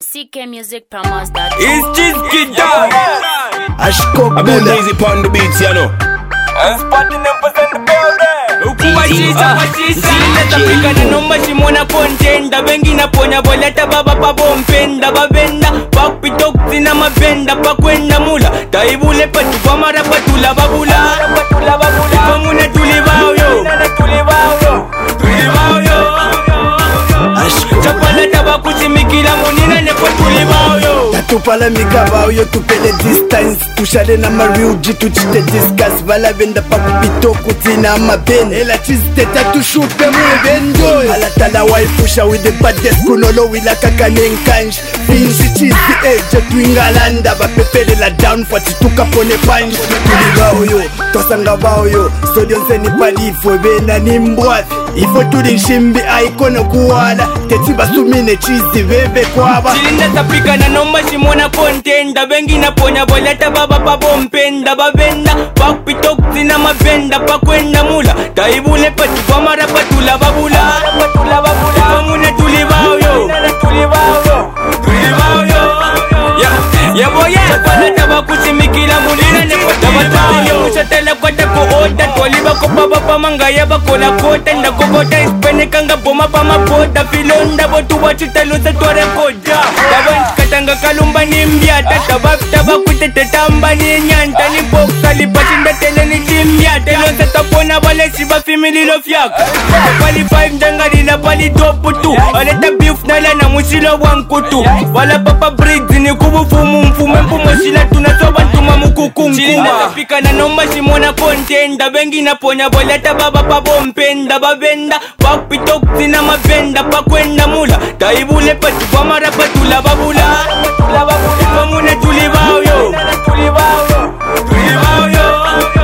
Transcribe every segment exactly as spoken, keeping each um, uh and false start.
C K Music Promos dot com. It's just get down. Ashko I've been Bula. busy upon the beats, you know. I'm spotting them for the building. Ukuwashisha washisha Natapika na nomba shimona kontenda Bengi na ponya boleta baba pabompenda Babenda pakpitoksi na mabenda Pakwenda mula taibule patuwa mara patula babula Ipamune tulibao yo Tulibao yo Chapala tabakusimikila munina nepo tulibao yo Tatupala mikabao yo tupele distance Tushale na mariuji tuchite discuss Vala venda pakupito kutina mabene Ela chizite tatushupe mwebendo Alatala waifusha with the baddest kunolo wila kakane nkanj Finzi chizi eje tuingalanda Bapepele la down fati tukapone punch Tulibao yo, tosanga bao yo Sodionse ni palifwe bena ni mbwathi Ifo tuli shimbi aikono kuwala Teti basumine chizi bebe kwaba Chilinda tapika na nomba shimona kontenda Bengi na ponya boleta baba pabompenda Babenda pakpitoksi na mabenda Pakwenda mula taibule patuwa mara patula babula Ipamune tulibao yo Tulibao yo Yabo ye Chapala tabakusimikila munina nepo tabatao yo Chatela kwata kuota Twaliba kupaba pamanga yaba kola kota Ndakobota ispenekanga boma pamapota Filonda botu wachitalusa tware koja Tabanchi katanga kalumba ni mbiata Tabafta bakutete tamba ni nyanta Ni boksa lipashinda tele ni timbiata Lonsa tapona wale shiba family lo fyaka Pali five ndangalila pali topu tu Waleta beef nala na mushilo wankutu Wala papa briggs ni kubufumu mfume mpumo shila tunasoba ntuma mukuku Chilinda tapika na nomba shimona kontenda Bengi na ponya boleta baba pabompenda Babenda pakpitoksi na mabenda Pakwenda mula taibule patuwa mara patula babula Ipamune tulibao yo Tulibao yo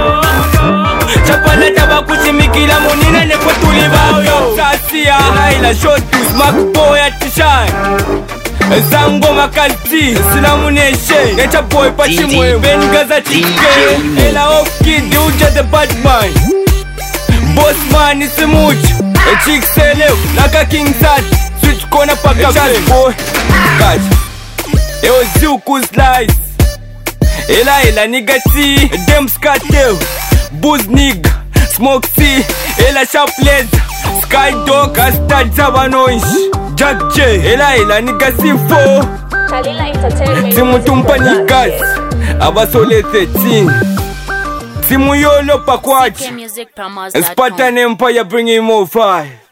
Chapala tabakusimikila munina nepo tulibao yo Sasia Laila shotu smack boy at the shine Zango makalti Sinamu nation Nature boy pachimwe Ben Gaza chike Ela off kid Uja the bad man Boss man isimuch A chick seleo Naka king sat Switch kona paka Echaz boy Catch Eo zuku slice Ela ela nigga T Dem skatel Booze nigga Smoke C Ela sharpless Sky dog Astad zabanoish Jack J Ela ela nigga C four Kalila Entertainment. Timu tumpa niggas Abasole thirteen Timu yolo pakwachi C K Music Promos dot com. Spartan Empire bringing more fire.